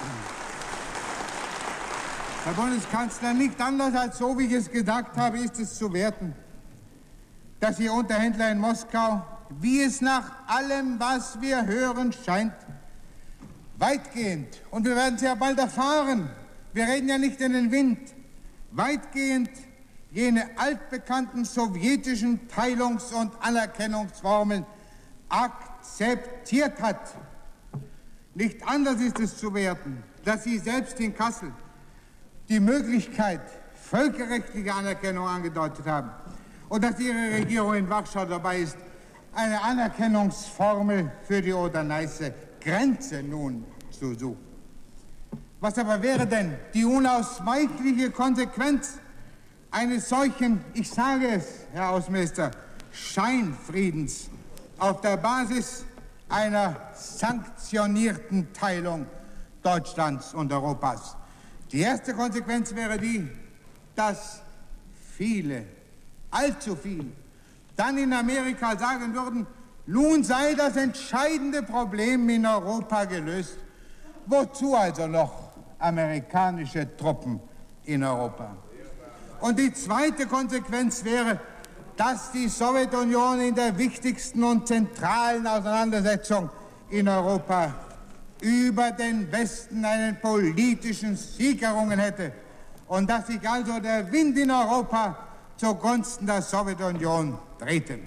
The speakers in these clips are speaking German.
Herr Bundeskanzler, nicht anders als so, wie ich es gedacht habe, ist es zu werten, dass Ihr Unterhändler in Moskau, wie es nach allem, was wir hören, scheint, weitgehend, und wir werden es ja bald erfahren, wir reden ja nicht in den Wind, weitgehend jene altbekannten sowjetischen Teilungs- und Anerkennungsformeln akzeptiert hat. Nicht anders ist es zu werten, dass Sie selbst in Kassel die Möglichkeit völkerrechtlicher Anerkennung angedeutet haben und dass Ihre Regierung in Warschau dabei ist, eine Anerkennungsformel für die Oder-Neiße Grenze nun zu suchen. Was aber wäre denn die unausweichliche Konsequenz eines solchen, ich sage es, Herr Außenminister, Scheinfriedens auf der Basis einer sanktionierten Teilung Deutschlands und Europas? Die erste Konsequenz wäre die, dass viele, allzu viele, dann in Amerika sagen würden, nun sei das entscheidende Problem in Europa gelöst. Wozu also noch amerikanische Truppen in Europa? Und die zweite Konsequenz wäre, dass die Sowjetunion in der wichtigsten und zentralen Auseinandersetzung in Europa über den Westen einen politischen Sieg errungen hätte und dass sich also der Wind in Europa zugunsten der Sowjetunion drehte.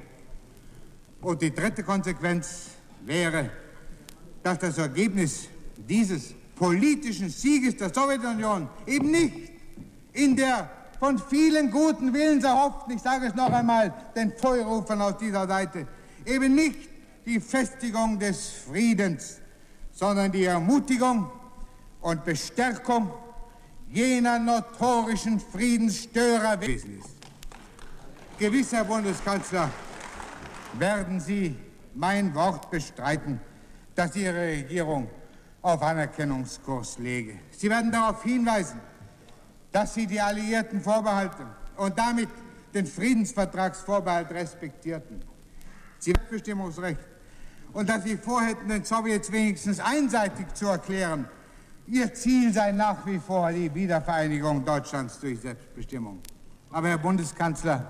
Und die dritte Konsequenz wäre, dass das Ergebnis dieses politischen Sieges der Sowjetunion eben nicht in der von vielen guten Willens erhofften, ich sage es noch einmal, den Feuerrufern aus dieser Seite, eben nicht die Festigung des Friedens, sondern die Ermutigung und Bestärkung jener notorischen Friedensstörer gewesen ist. Gewiss, Herr Bundeskanzler, werden Sie mein Wort bestreiten, dass Ihre Regierung auf Anerkennungskurs lege. Sie werden darauf hinweisen, dass Sie die alliierten Vorbehalte und damit den Friedensvertragsvorbehalt respektierten. Sie haben Selbstbestimmungsrecht und dass Sie vorhätten, den Sowjets wenigstens einseitig zu erklären, Ihr Ziel sei nach wie vor die Wiedervereinigung Deutschlands durch Selbstbestimmung. Aber, Herr Bundeskanzler,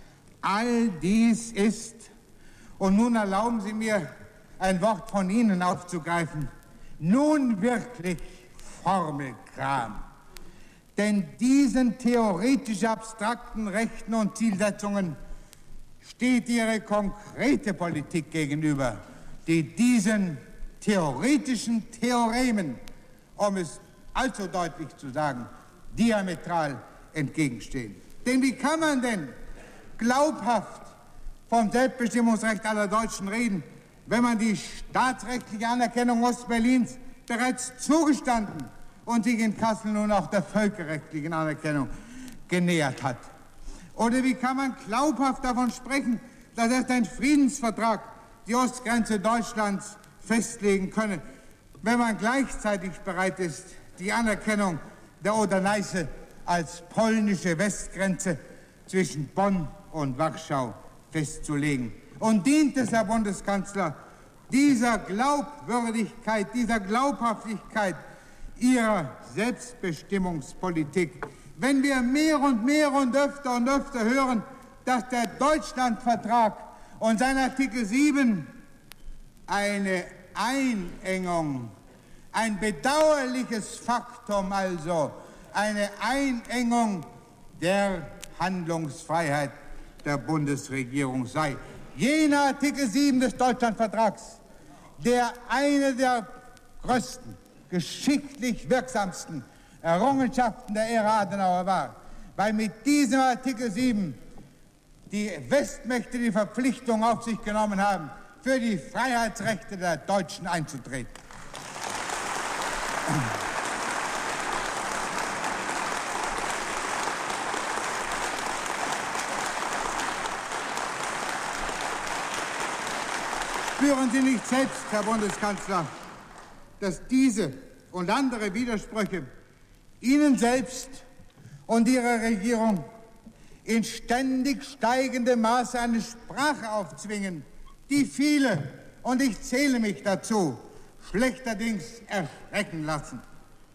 all dies ist, und nun erlauben Sie mir, ein Wort von Ihnen aufzugreifen, nun wirklich Formelkram. Denn diesen theoretisch abstrakten Rechten und Zielsetzungen steht Ihre konkrete Politik gegenüber, die diesen theoretischen Theoremen, um es allzu deutlich zu sagen, diametral entgegenstehen. Denn wie kann man denn glaubhaft vom Selbstbestimmungsrecht aller Deutschen reden, wenn man die staatsrechtliche Anerkennung Ostberlins bereits zugestanden und sich in Kassel nun auch der völkerrechtlichen Anerkennung genähert hat? Oder wie kann man glaubhaft davon sprechen, dass erst ein Friedensvertrag die Ostgrenze Deutschlands festlegen könne, wenn man gleichzeitig bereit ist, die Anerkennung der Oder-Neiße als polnische Westgrenze zwischen Bonn und Warschau festzulegen? Und dient es, Herr Bundeskanzler, dieser Glaubwürdigkeit, dieser Glaubhaftigkeit Ihrer Selbstbestimmungspolitik, wenn wir mehr und öfter hören, dass der Deutschlandvertrag und sein Artikel 7 eine Einengung, ein bedauerliches Faktum also, eine Einengung der Handlungsfreiheit der Bundesregierung sei. Jener Artikel 7 des Deutschlandvertrags, der eine der größten, geschichtlich wirksamsten Errungenschaften der Ära Adenauer war, weil mit diesem Artikel 7 die Westmächte die Verpflichtung auf sich genommen haben, für die Freiheitsrechte der Deutschen einzutreten. Spüren Sie nicht selbst, Herr Bundeskanzler, dass diese und andere Widersprüche Ihnen selbst und Ihrer Regierung in ständig steigendem Maße eine Sprache aufzwingen, die viele, und ich zähle mich dazu, schlechterdings erschrecken lassen?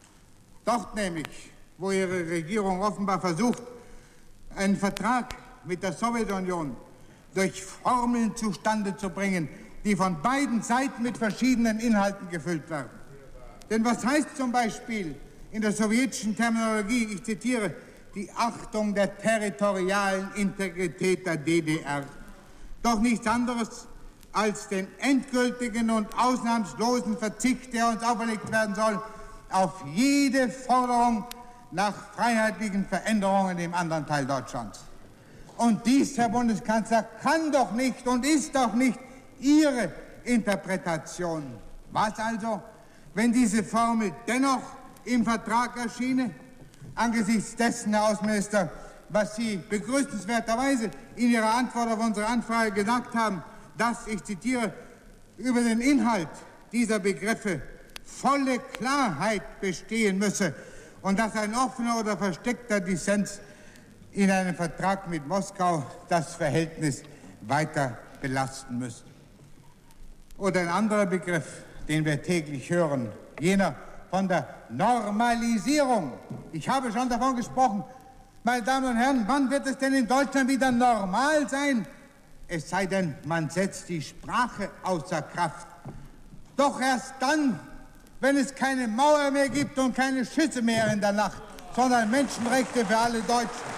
Dort nämlich, wo Ihre Regierung offenbar versucht, einen Vertrag mit der Sowjetunion durch Formeln zustande zu bringen, die von beiden Seiten mit verschiedenen Inhalten gefüllt werden. Denn was heißt zum Beispiel in der sowjetischen Terminologie, ich zitiere, die Achtung der territorialen Integrität der DDR? Doch nichts anderes als den endgültigen und ausnahmslosen Verzicht, der uns auferlegt werden soll, auf jede Forderung nach freiheitlichen Veränderungen im anderen Teil Deutschlands. Und dies, Herr Bundeskanzler, kann doch nicht und ist doch nicht Ihre Interpretation. Was also, wenn diese Formel dennoch im Vertrag erschiene? Angesichts dessen, Herr Außenminister, was Sie begrüßenswerterweise in Ihrer Antwort auf unsere Anfrage gesagt haben, dass, ich zitiere, über den Inhalt dieser Begriffe volle Klarheit bestehen müsse und dass ein offener oder versteckter Dissens in einem Vertrag mit Moskau das Verhältnis weiter belasten müsste. Oder ein anderer Begriff, den wir täglich hören, jener von der Normalisierung. Ich habe schon davon gesprochen. Meine Damen und Herren, wann wird es denn in Deutschland wieder normal sein? Es sei denn, man setzt die Sprache außer Kraft. Doch erst dann, wenn es keine Mauer mehr gibt und keine Schüsse mehr in der Nacht, sondern Menschenrechte für alle Deutschen.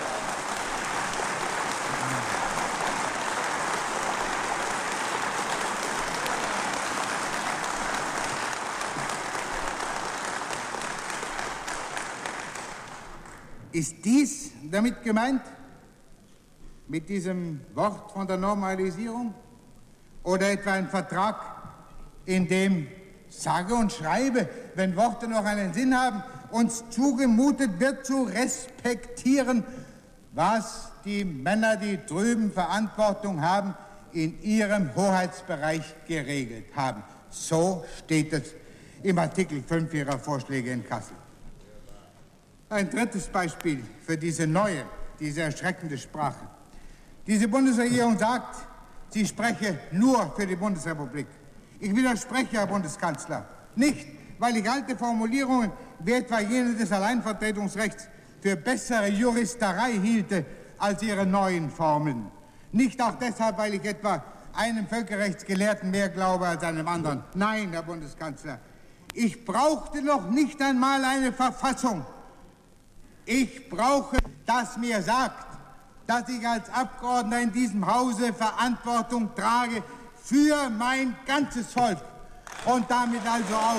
Ist dies damit gemeint, mit diesem Wort von der Normalisierung? Oder etwa ein Vertrag, in dem, sage und schreibe, wenn Worte noch einen Sinn haben, uns zugemutet wird zu respektieren, was die Männer, die drüben Verantwortung haben, in ihrem Hoheitsbereich geregelt haben. So steht es im Artikel 5 Ihrer Vorschläge in Kassel. Ein drittes Beispiel für diese neue, diese erschreckende Sprache. Diese Bundesregierung sagt, sie spreche nur für die Bundesrepublik. Ich widerspreche, Herr Bundeskanzler, nicht, weil ich alte Formulierungen wie etwa jene des Alleinvertretungsrechts für bessere Juristerei hielte als Ihre neuen Formeln. Nicht auch deshalb, weil ich etwa einem Völkerrechtsgelehrten mehr glaube als einem anderen. Nein, Herr Bundeskanzler, ich brauchte noch nicht einmal eine Verfassung. Ich brauche, das mir sagt, dass ich als Abgeordneter in diesem Hause Verantwortung trage für mein ganzes Volk und damit also auch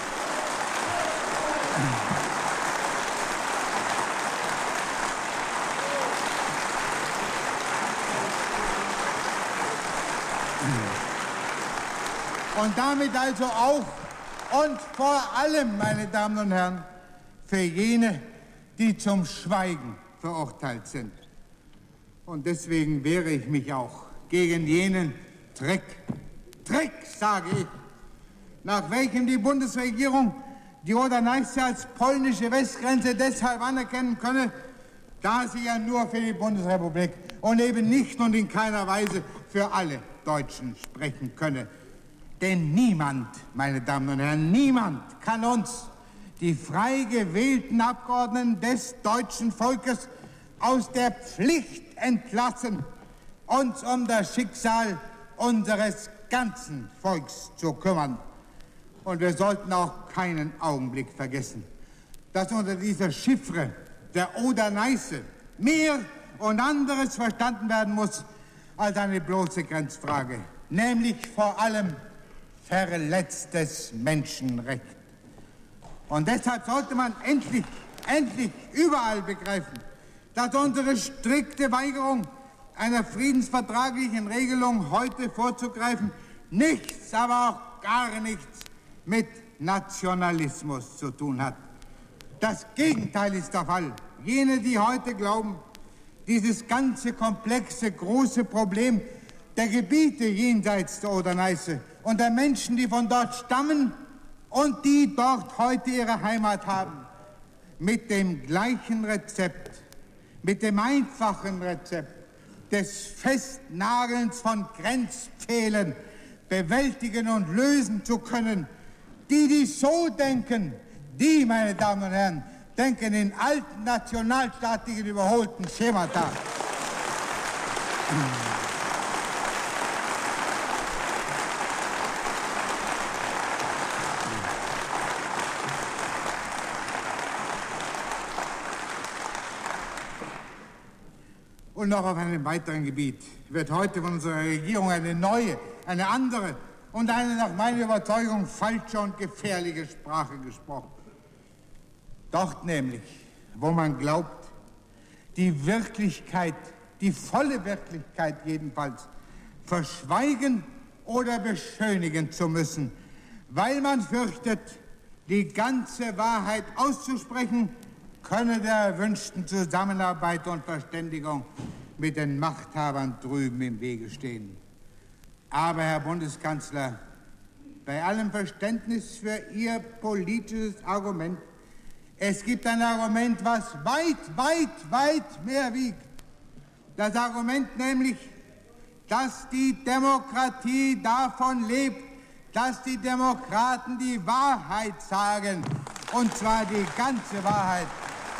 und vor allem, meine Damen und Herren, für jene, die zum Schweigen verurteilt sind. Und deswegen wehre ich mich auch gegen jenen Trick, sage ich, nach welchem die Bundesregierung die Oder-Neiße als polnische Westgrenze deshalb anerkennen könne, da sie ja nur für die Bundesrepublik und eben nicht und in keiner Weise für alle Deutschen sprechen könne. Denn niemand, meine Damen und Herren, niemand kann uns, die frei gewählten Abgeordneten des deutschen Volkes, aus der Pflicht entlassen, uns um das Schicksal unseres ganzen Volks zu kümmern. Und wir sollten auch keinen Augenblick vergessen, dass unter dieser Chiffre der Oder-Neiße mehr und anderes verstanden werden muss als eine bloße Grenzfrage, nämlich vor allem verletztes Menschenrecht. Und deshalb sollte man endlich überall begreifen, dass unsere strikte Weigerung einer friedensvertraglichen Regelung heute vorzugreifen nichts, aber auch gar nichts mit Nationalismus zu tun hat. Das Gegenteil ist der Fall. Jene, die heute glauben, dieses ganze komplexe, große Problem der Gebiete jenseits der Oder-Neiße und der Menschen, die von dort stammen und die dort heute ihre Heimat haben, mit dem gleichen Rezept, mit dem einfachen Rezept des Festnagelns von Grenzpfählen bewältigen und lösen zu können. Die so denken, Die, meine Damen und Herren, denken in alten nationalstaatlichen überholten Schemata. Und noch auf einem weiteren Gebiet wird heute von unserer Regierung eine neue, eine andere und eine nach meiner Überzeugung falsche und gefährliche Sprache gesprochen. Dort nämlich, wo man glaubt, die Wirklichkeit, die volle Wirklichkeit jedenfalls, verschweigen oder beschönigen zu müssen, weil man fürchtet, die ganze Wahrheit auszusprechen, könne der erwünschten Zusammenarbeit und Verständigung mit den Machthabern drüben im Wege stehen. Aber, Herr Bundeskanzler, bei allem Verständnis für Ihr politisches Argument, es gibt ein Argument, was weit mehr wiegt. Das Argument nämlich, dass die Demokratie davon lebt, dass die Demokraten die Wahrheit sagen, und zwar die ganze Wahrheit.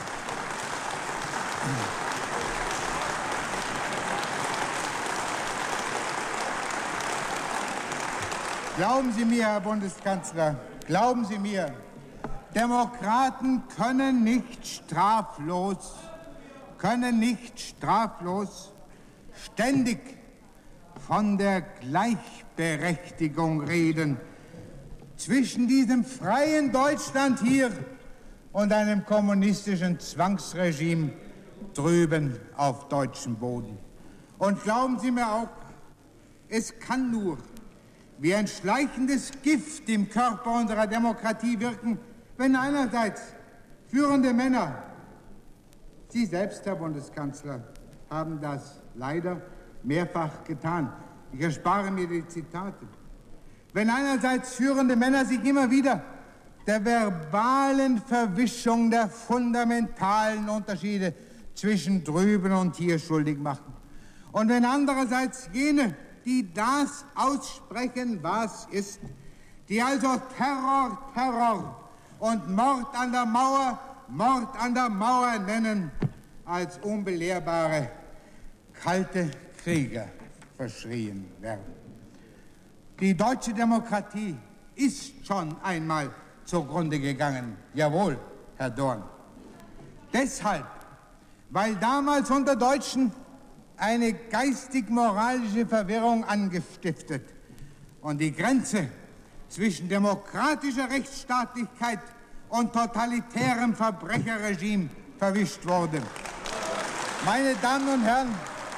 Glauben Sie mir, Herr Bundeskanzler, glauben Sie mir, Demokraten können nicht straflos ständig von der Gleichberechtigung reden zwischen diesem freien Deutschland hier und einem kommunistischen Zwangsregime drüben auf deutschem Boden. Und glauben Sie mir auch, es kann nur wie ein schleichendes Gift im Körper unserer Demokratie wirken, wenn einerseits führende Männer, Sie selbst, Herr Bundeskanzler, haben das leider mehrfach getan. Ich erspare mir die Zitate. Wenn einerseits führende Männer sich immer wieder der verbalen Verwischung der fundamentalen Unterschiede zwischen drüben und hier schuldig machen. Und wenn andererseits jene, die das aussprechen, was ist, die also Terror und Mord an der Mauer nennen, als unbelehrbare, kalte Krieger verschrien werden. Die deutsche Demokratie ist schon einmal zugrunde gegangen. Jawohl, Herr Dorn. Deshalb, weil damals unter Deutschen eine geistig-moralische Verwirrung angestiftet und die Grenze zwischen demokratischer Rechtsstaatlichkeit und totalitärem Verbrecherregime verwischt wurde. Meine Damen und Herren,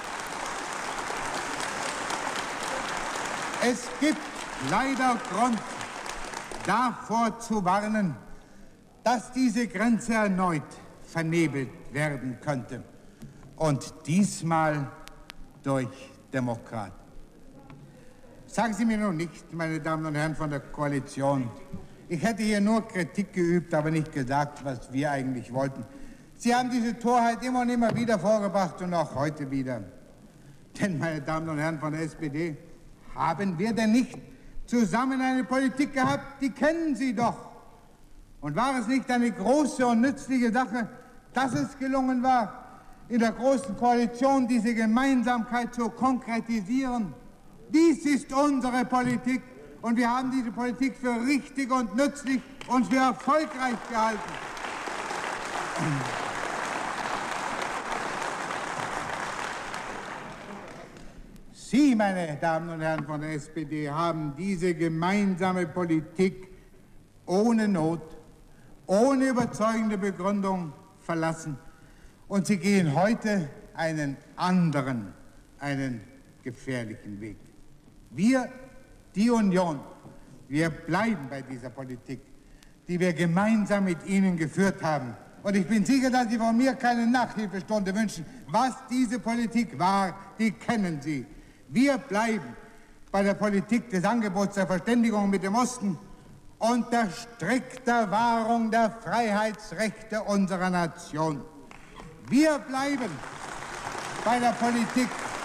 es gibt leider Grund, davor zu warnen, dass diese Grenze erneut vernebelt werden könnte. Und diesmal durch Demokraten. Sagen Sie mir nun nicht, meine Damen und Herren von der Koalition, ich hätte hier nur Kritik geübt, aber nicht gesagt, was wir eigentlich wollten. Sie haben diese Torheit immer und immer wieder vorgebracht und auch heute wieder. Denn, meine Damen und Herren von der SPD, haben wir denn nicht zusammen eine Politik gehabt, die kennen Sie doch. Und war es nicht eine große und nützliche Sache, dass es gelungen war, in der Großen Koalition diese Gemeinsamkeit zu konkretisieren? Dies ist unsere Politik und wir haben diese Politik für richtig und nützlich und für erfolgreich gehalten. Sie, meine Damen und Herren von der SPD, haben diese gemeinsame Politik ohne Not, ohne überzeugende Begründung verlassen. Und Sie gehen heute einen anderen, einen gefährlichen Weg. Wir, die Union, wir bleiben bei dieser Politik, die wir gemeinsam mit Ihnen geführt haben. Und ich bin sicher, dass Sie von mir keine Nachhilfestunde wünschen. Was diese Politik war, die kennen Sie. Wir bleiben bei der Politik des Angebots der Verständigung mit dem Osten und der strikter Wahrung der Freiheitsrechte unserer Nation. Wir bleiben bei der Politik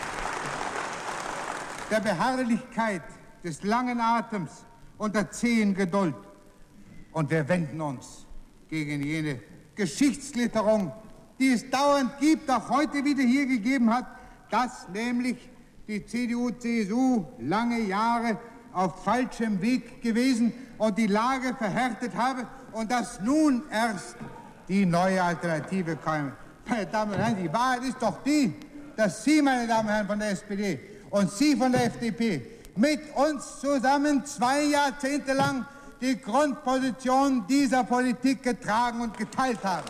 der Beharrlichkeit, des langen Atems und der zähen Geduld. Und wir wenden uns gegen jene Geschichtsklitterung, die es dauernd gibt, auch heute wieder hier gegeben hat, dass nämlich die CDU-CSU lange Jahre auf falschem Weg gewesen und die Lage verhärtet habe und dass nun erst die neue Alternative komme. Meine Damen und Herren, die Wahrheit ist doch die, dass Sie, meine Damen und Herren von der SPD und Sie von der FDP mit uns zusammen 2 Jahrzehnte lang die Grundposition dieser Politik getragen und geteilt haben.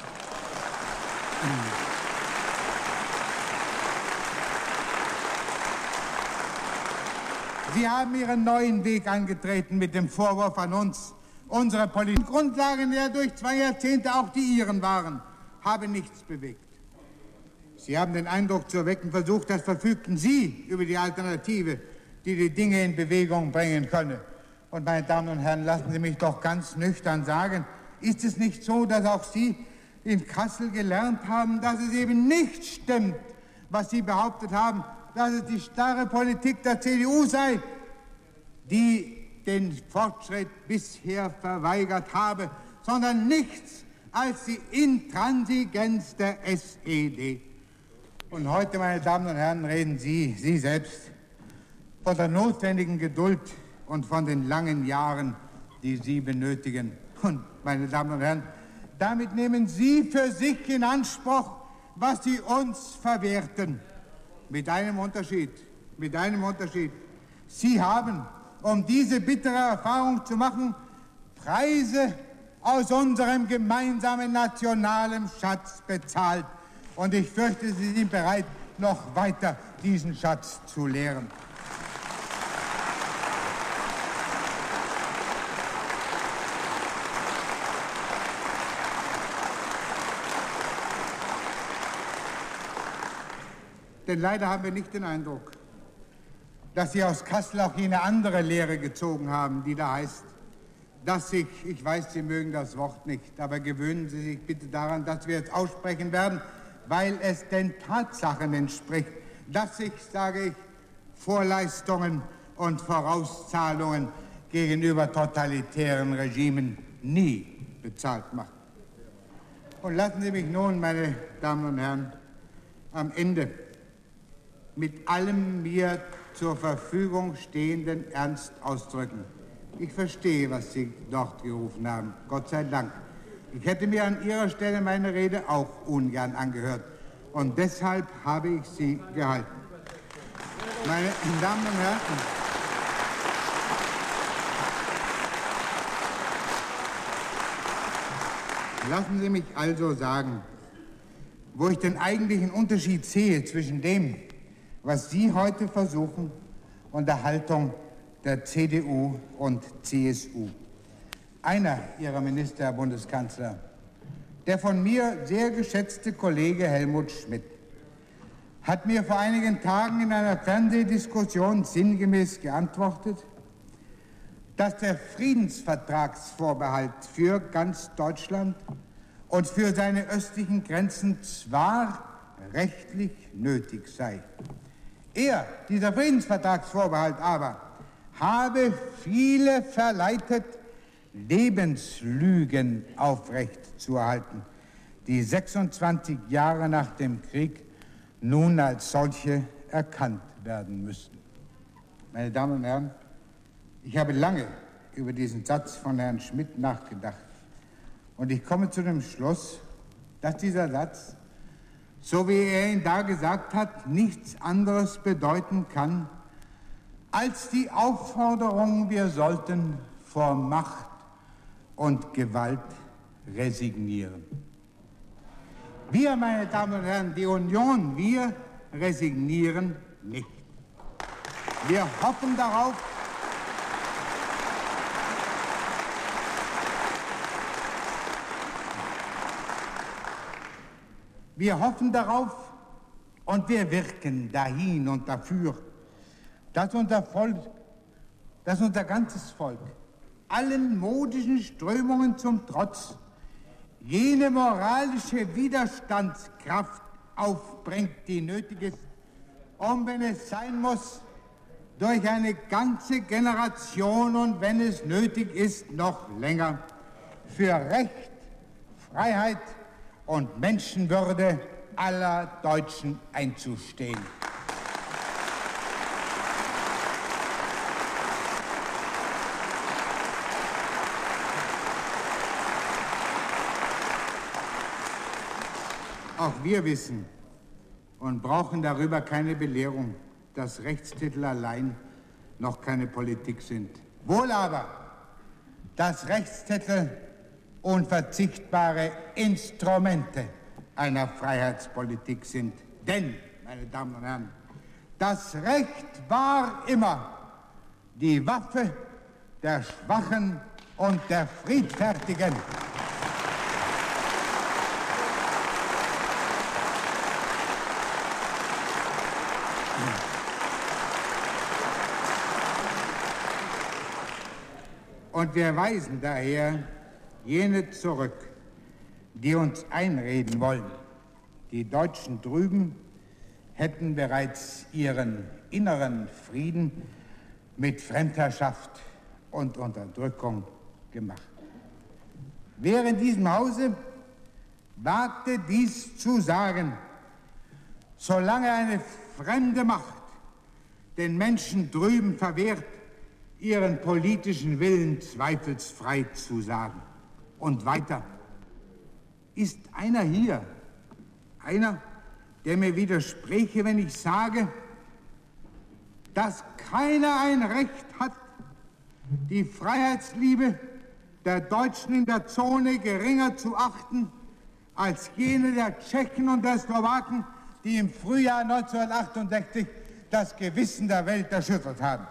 Sie haben Ihren neuen Weg angetreten mit dem Vorwurf an uns, unsere politischen Grundlagen, die ja durch 2 Jahrzehnte auch die Ihren waren, haben nichts bewegt. Sie haben den Eindruck zu erwecken versucht, als verfügten Sie über die Alternative, die die Dinge in Bewegung bringen könne. Und meine Damen und Herren, lassen Sie mich doch ganz nüchtern sagen, ist es nicht so, dass auch Sie in Kassel gelernt haben, dass es eben nicht stimmt, was Sie behauptet haben, dass es die starre Politik der CDU sei, die den Fortschritt bisher verweigert habe, sondern nichts als die Intransigenz der SED. Und heute, meine Damen und Herren, reden Sie selbst, von der notwendigen Geduld und von den langen Jahren, die Sie benötigen. Und, meine Damen und Herren, damit nehmen Sie für sich in Anspruch, was Sie uns verwehrten. Mit einem Unterschied. Sie haben, um diese bittere Erfahrung zu machen, Preise aus unserem gemeinsamen nationalen Schatz bezahlt. Und ich fürchte, Sie sind bereit, noch weiter diesen Schatz zu leeren. Denn leider haben wir nicht den Eindruck, dass Sie aus Kassel auch jene andere Lehre gezogen haben, die da heißt, dass sich, ich weiß, Sie mögen das Wort nicht, aber gewöhnen Sie sich bitte daran, dass wir es aussprechen werden, weil es den Tatsachen entspricht, dass sich, sage ich, Vorleistungen und Vorauszahlungen gegenüber totalitären Regimen nie bezahlt machen. Und lassen Sie mich nun, meine Damen und Herren, am Ende mit allem mir zur Verfügung stehenden Ernst ausdrücken. Ich verstehe, was Sie dort gerufen haben, Gott sei Dank. Ich hätte mir an Ihrer Stelle meine Rede auch ungern angehört. Und deshalb habe ich sie gehalten. Meine Damen und Herren, lassen Sie mich also sagen, wo ich den eigentlichen Unterschied sehe zwischen dem, was Sie heute versuchen, und der Haltung der CDU und CSU. Einer Ihrer Minister, Herr Bundeskanzler, der von mir sehr geschätzte Kollege Helmut Schmidt, hat mir vor einigen Tagen in einer Fernsehdiskussion sinngemäß geantwortet, dass der Friedensvertragsvorbehalt für ganz Deutschland und für seine östlichen Grenzen zwar rechtlich nötig sei. Er, dieser Friedensvertragsvorbehalt aber, habe viele verleitet, Lebenslügen aufrechtzuerhalten, die 26 Jahre nach dem Krieg nun als solche erkannt werden müssten. Meine Damen und Herren, ich habe lange über diesen Satz von Herrn Schmidt nachgedacht und ich komme zu dem Schluss, dass dieser Satz, so wie er ihn da gesagt hat, nichts anderes bedeuten kann, als die Aufforderung, wir sollten vor Macht und Gewalt resignieren. Wir, meine Damen und Herren, die Union, wir resignieren nicht. Wir hoffen darauf, und wir wirken dahin und dafür, dass unser Volk, dass unser ganzes Volk allen modischen Strömungen zum Trotz jene moralische Widerstandskraft aufbringt, die nötig ist, um, wenn es sein muss, durch eine ganze Generation und wenn es nötig ist, noch länger, für Recht, Freiheit und Menschenwürde aller Deutschen einzustehen. Auch wir wissen und brauchen darüber keine Belehrung, dass Rechtstitel allein noch keine Politik sind. Wohl aber, dass Rechtstitel unverzichtbare Instrumente einer Freiheitspolitik sind. Denn, meine Damen und Herren, das Recht war immer die Waffe der Schwachen und der Friedfertigen. Und wir weisen daher jene zurück, die uns einreden wollen, die Deutschen drüben hätten bereits ihren inneren Frieden mit Fremdherrschaft und Unterdrückung gemacht. Wer in diesem Hause wagte dies zu sagen, solange eine fremde Macht den Menschen drüben verwehrt, ihren politischen Willen zweifelsfrei zu sagen. Und weiter, ist einer hier, einer, der mir widerspräche, wenn ich sage, dass keiner ein Recht hat, die Freiheitsliebe der Deutschen in der Zone geringer zu achten als jene der Tschechen und der Slowaken, die im Frühjahr 1968 das Gewissen der Welt erschüttert haben.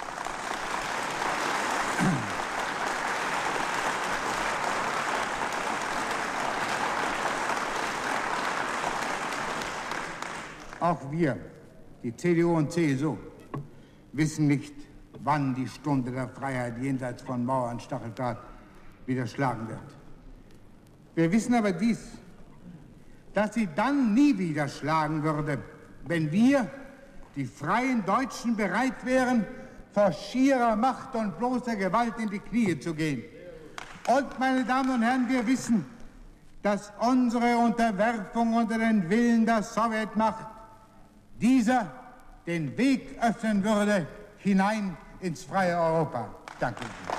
Auch wir, die CDU und CSU, wissen nicht, wann die Stunde der Freiheit jenseits von Mauer und Stacheldraht wieder schlagen wird. Wir wissen aber dies, dass sie dann nie wieder schlagen würde, wenn wir, die freien Deutschen, bereit wären, vor schierer Macht und bloßer Gewalt in die Knie zu gehen. Und, meine Damen und Herren, wir wissen, dass unsere Unterwerfung unter den Willen der Sowjetmacht dieser den Weg öffnen würde hinein ins freie Europa. Danke Ihnen.